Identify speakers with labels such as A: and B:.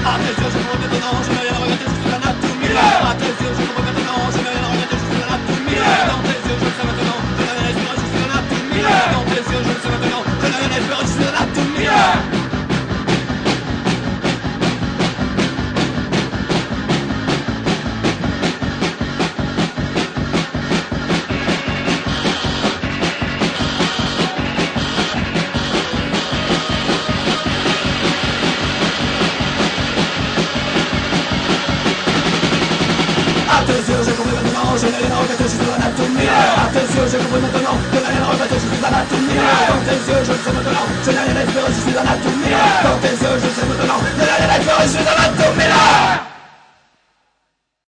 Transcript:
A: À tes yeux, je comprends maintenant, je n'ai rien à regretter, je suis un anatomie. À tes yeux, je comprends maintenant, je n'ai rien à regretter, je suis un anatomie. Dans tes yeux, je le sais maintenant, je n'ai rien à espérer, je suis un anatomie. Dans tes yeux, je le sais maintenant, je n'ai rien à espérer, je suis un anatomie. À tes yeux, j'ai compris maintenant, je n'ai rien à regretter, je suis l'anatomie. À tes yeux, j'ai compris maintenant, je n'ai rien à regretter, je suis l'anatomie. Dans tes yeux, je le sais maintenant, je n'ai rien à espérer, je suis l'anatomie. Dans tes yeux, je le sais maintenant, je n'ai rien à espérer, je suis l'anatomie.